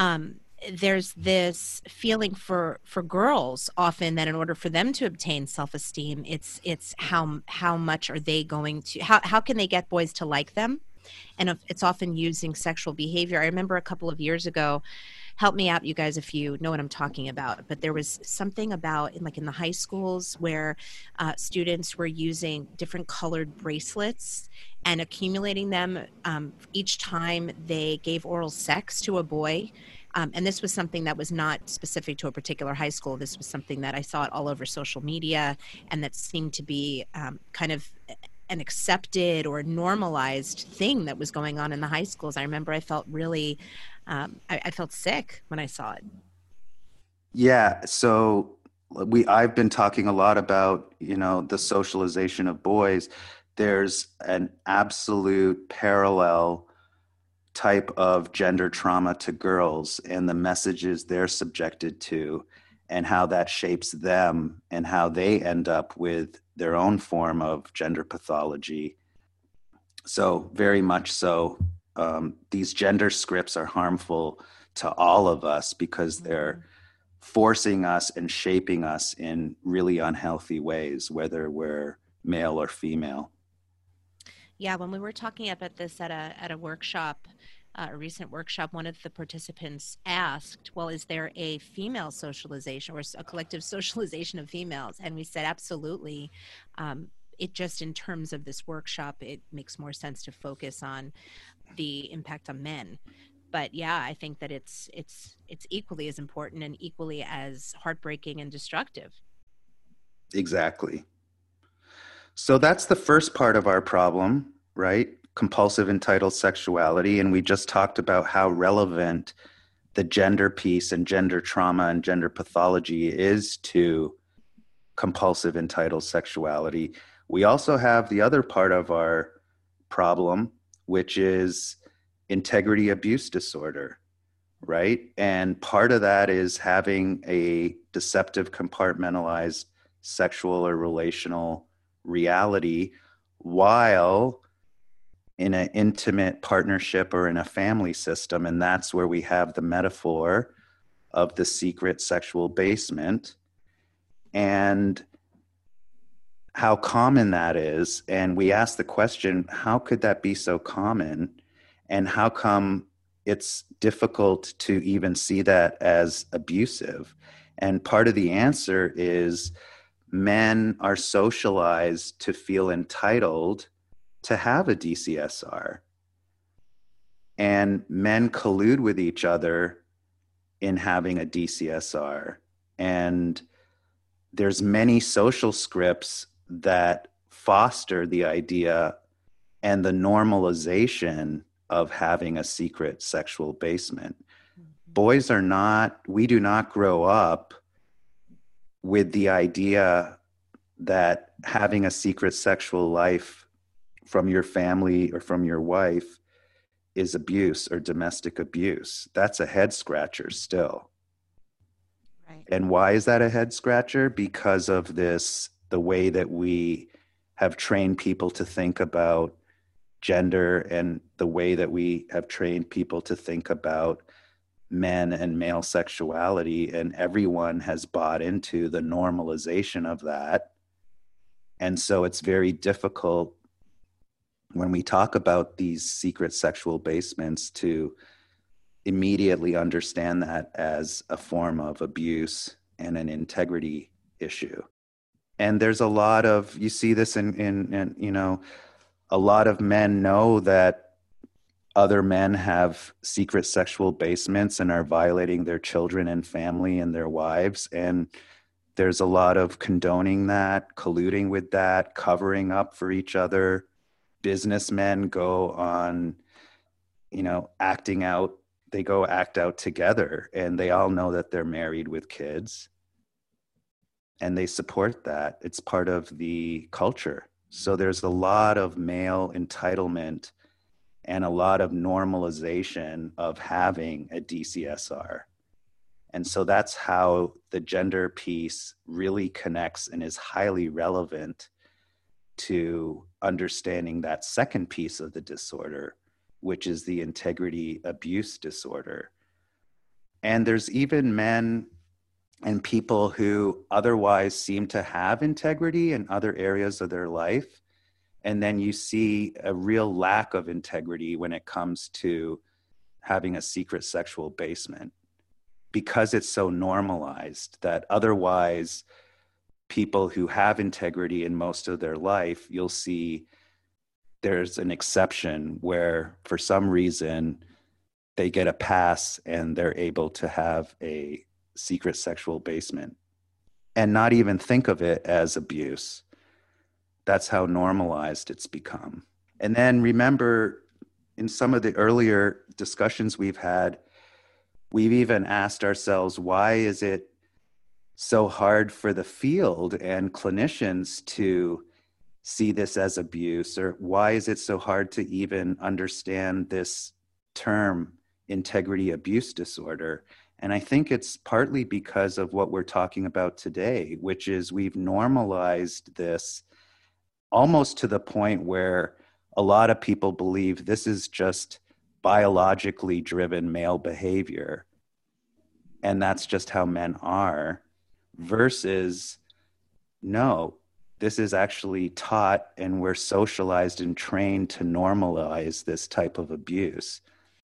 this feeling for girls often that in order for them to obtain self-esteem, it's how much are they going to, how can they get boys to like them? And it's often using sexual behavior. I remember a couple of years ago, help me out, you guys, if you know what I'm talking about, but there was something about in the high schools where students were using different colored bracelets and accumulating them each time they gave oral sex to a boy. And this was something that was not specific to a particular high school. This was something that I saw it all over social media, and that seemed to be kind of an accepted or normalized thing that was going on in the high schools. I remember I felt really, I felt sick when I saw it. Yeah. So I've been talking a lot about, the socialization of boys. There's an absolute parallel type of gender trauma to girls and the messages they're subjected to and how that shapes them and how they end up with their own form of gender pathology. So very much so, these gender scripts are harmful to all of us because they're forcing us and shaping us in really unhealthy ways, whether we're male or female. Yeah, when we were talking about this at a workshop a recent workshop, one of the participants asked, well, is there a female socialization or a collective socialization of females? And we said, absolutely. It just, in terms of this workshop, it makes more sense to focus on the impact on men. But yeah, I think that it's equally as important and equally as heartbreaking and destructive. Exactly. So that's the first part of our problem, right? Compulsive entitled sexuality. And we just talked about how relevant the gender piece and gender trauma and gender pathology is to compulsive entitled sexuality. We also have the other part of our problem, which is integrity abuse disorder, right? And part of that is having a deceptive, compartmentalized sexual or relational reality while in an intimate partnership or in a family system. And that's where we have the metaphor of the secret sexual basement and how common that is. And we ask the question, how could that be so common? And how come it's difficult to even see that as abusive? And part of the answer is men are socialized to feel entitled to have a DCSR. And men collude with each other in having a DCSR. And there's many social scripts that foster the idea and the normalization of having a secret sexual basement. Boys are not, we do not grow up with the idea that having a secret sexual life from your family or from your wife is abuse or domestic abuse. That's a head scratcher still. Right. And why is that a head scratcher? Because of this, the way that we have trained people to think about gender and the way that we have trained people to think about men and male sexuality, and everyone has bought into the normalization of that. And so it's very difficult when we talk about these secret sexual basements to immediately understand that as a form of abuse and an integrity issue. And there's a lot of, you see this in you know, a lot of men know that other men have secret sexual basements and are violating their children and family and their wives. And there's a lot of condoning that, colluding with that, covering up for each other. Businessmen go on, you know, acting out. They go act out together and they all know that they're married with kids. And they support that. It's part of the culture. So there's a lot of male entitlement and a lot of normalization of having a DCSR. And so that's how the gender piece really connects and is highly relevant to understanding that second piece of the disorder, which is the integrity abuse disorder. And there's even men and people who otherwise seem to have integrity in other areas of their life. And then you see a real lack of integrity when it comes to having a secret sexual basement because it's so normalized that otherwise people who have integrity in most of their life, you'll see there's an exception where for some reason they get a pass and they're able to have a secret sexual basement and not even think of it as abuse. That's how normalized it's become. And then remember, in some of the earlier discussions we've had, we've even asked ourselves, why is it so hard for the field and clinicians to see this as abuse? Or why is it so hard to even understand this term, integrity abuse disorder? And I think it's partly because of what we're talking about today, which is we've normalized this almost to the point where a lot of people believe this is just biologically driven male behavior. And that's just how men are, versus no, this is actually taught and we're socialized and trained to normalize this type of abuse.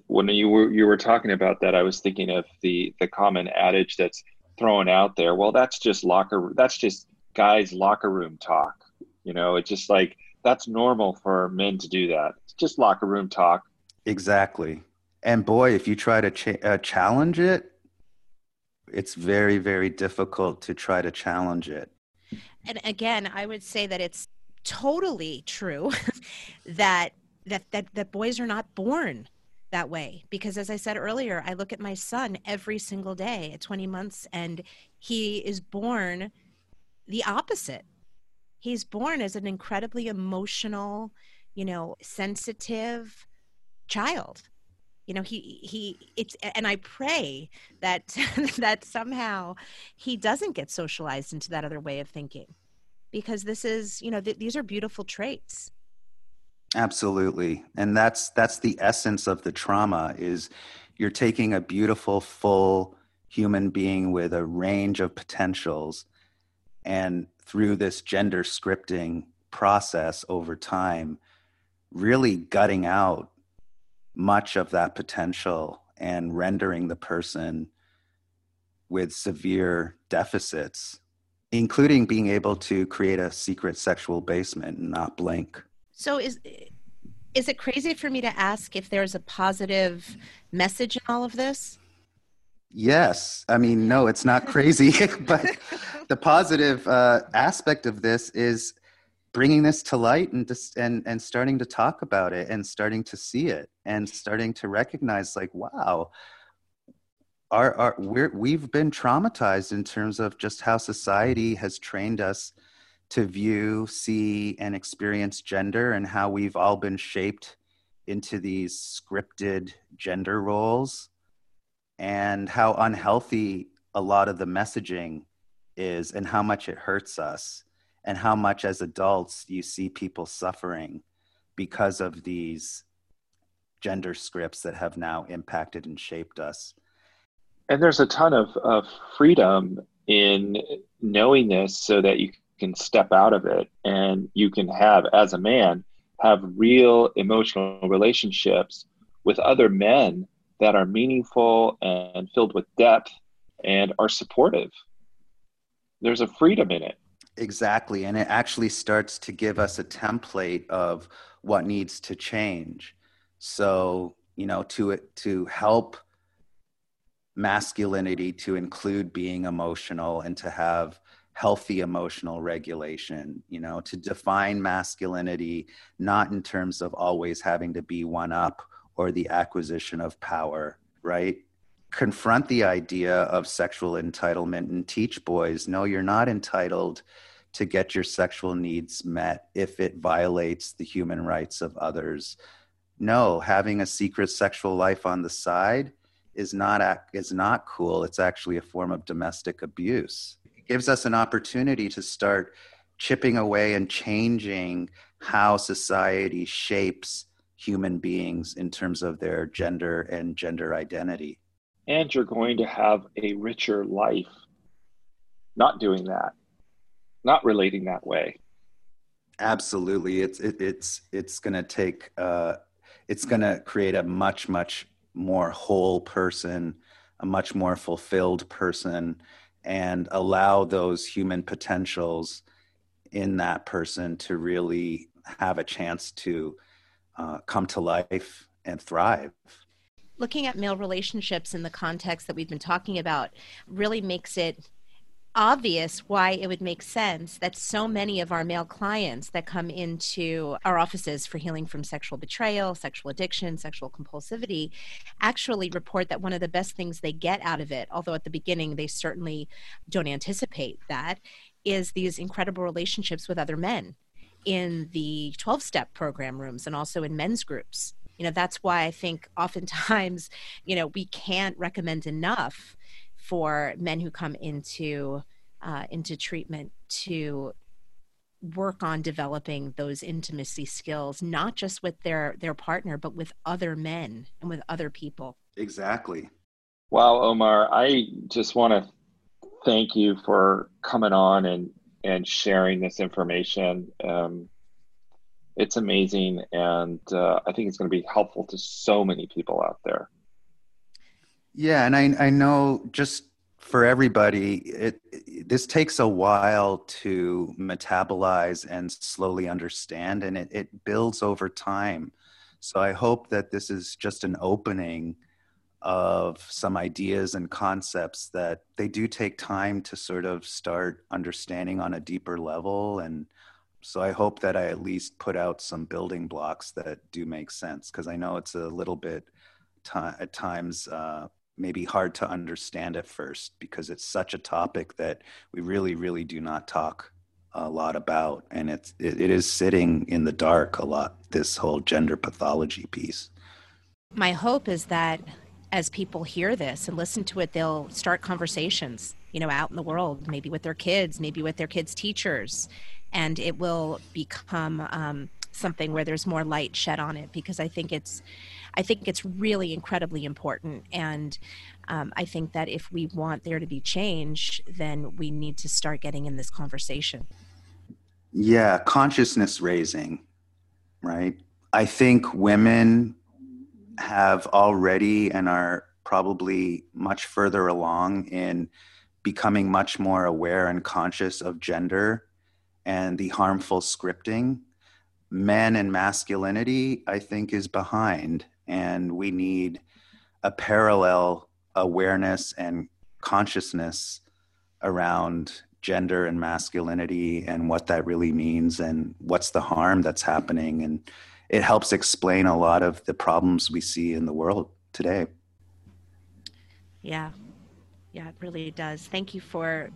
when you were talking about that, I was thinking of the common adage that's thrown out there. Well, that's just guys' locker room talk. It's just like that's normal for men to do that. It's just locker room talk. Exactly. And boy, if you try to challenge it, it's very, very difficult to try to challenge it. And again, I would say that it's totally true that boys are not born that way. Because as I said earlier, I look at my son every single day at 20 months, and he is born the opposite. He's born as an incredibly emotional, sensitive child. And I pray that that somehow he doesn't get socialized into that other way of thinking, because this is, these are beautiful traits. Absolutely. And that's the essence of the trauma, is you're taking a beautiful, full human being with a range of potentials, and through this gender scripting process over time, really gutting out much of that potential and rendering the person with severe deficits, including being able to create a secret sexual basement and not blink. So is it crazy for me to ask if there's a positive message in all of this? Yes. I mean, no, it's not crazy, but the positive aspect of this is bringing this to light and starting to talk about it and starting to see it and starting to recognize, like, wow, we've been traumatized in terms of just how society has trained us to view, see, and experience gender, and how we've all been shaped into these scripted gender roles, and how unhealthy a lot of the messaging is, and how much it hurts us, and how much as adults you see people suffering because of these gender scripts that have now impacted and shaped us. And there's a ton of freedom in knowing this, so that you can step out of it and you can have, as a man, have real emotional relationships with other men that are meaningful and filled with depth and are supportive. There's a freedom in it. Exactly. And it actually starts to give us a template of what needs to change. So, to help masculinity to include being emotional and to have healthy emotional regulation, to define masculinity, not in terms of always having to be one up or the acquisition of power, right? Confront the idea of sexual entitlement and teach boys, no, you're not entitled to get your sexual needs met if it violates the human rights of others. No, having a secret sexual life on the side is not cool. It's actually a form of domestic abuse. It gives us an opportunity to start chipping away and changing how society shapes human beings in terms of their gender and gender identity. And you're going to have a richer life not doing that, not relating that way. Absolutely. It's going to take, it's going to create a much, much more whole person, a much more fulfilled person, and allow those human potentials in that person to really have a chance to come to life and thrive. Looking at male relationships in the context that we've been talking about really makes it obvious why it would make sense that so many of our male clients that come into our offices for healing from sexual betrayal, sexual addiction, sexual compulsivity, actually report that one of the best things they get out of it, although at the beginning they certainly don't anticipate that, is these incredible relationships with other men in the 12-step program rooms and also in men's groups. That's why I think oftentimes, we can't recommend enough for men who come into treatment to work on developing those intimacy skills, not just with their partner, but with other men and with other people. Exactly. Wow, Omar, I just want to thank you for coming on and sharing this information. It's amazing, and I think it's going to be helpful to so many people out there. Yeah, and I know just for everybody, this takes a while to metabolize and slowly understand, and it builds over time. So I hope that this is just an opening of some ideas and concepts that they do take time to sort of start understanding on a deeper level. And so I hope that I at least put out some building blocks that do make sense, because I know it's a little bit at times maybe hard to understand at first, because it's such a topic that we really, really do not talk a lot about. And it is sitting in the dark a lot, this whole gender pathology piece. My hope is that as people hear this and listen to it, they'll start conversations, out in the world, maybe with their kids, maybe with their kids' teachers, and it will become something where there's more light shed on it, because I think it's really incredibly important. And I think that if we want there to be change, then we need to start getting in this conversation. Yeah, consciousness raising, right? I think women have already and are probably much further along in becoming much more aware and conscious of gender and the harmful scripting. Men and masculinity, I think, is behind, and we need a parallel awareness and consciousness around gender and masculinity and what that really means and what's the harm that's happening. And it helps explain a lot of the problems we see in the world today. Yeah, it really does. Thank you for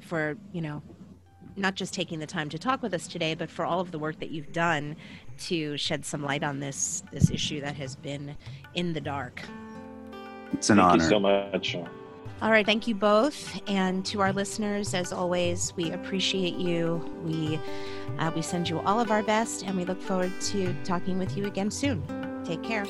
not just taking the time to talk with us today, but for all of the work that you've done to shed some light on this issue that has been in the dark. It's an honor. Thank you so much. All right. Thank you both. And to our listeners, as always, we appreciate you. We send you all of our best, and we look forward to talking with you again soon. Take care.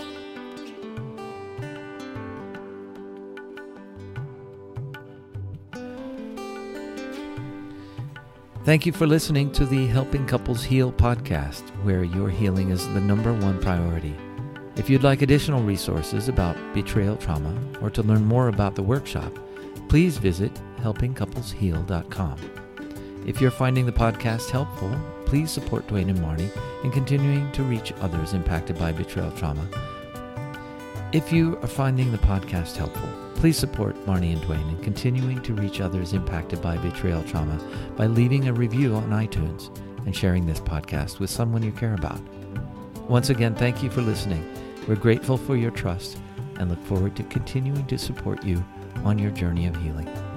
Thank you for listening to the Helping Couples Heal podcast, where your healing is the #1 priority. If you'd like additional resources about betrayal trauma or to learn more about the workshop, please visit helpingcouplesheal.com. If you're finding the podcast helpful, please support Dwayne and Marnie in continuing to reach others impacted by betrayal trauma. If you are finding the podcast helpful, please support Marnie and Dwayne in continuing to reach others impacted by betrayal trauma by leaving a review on iTunes and sharing this podcast with someone you care about. Once again, thank you for listening. We're grateful for your trust and look forward to continuing to support you on your journey of healing.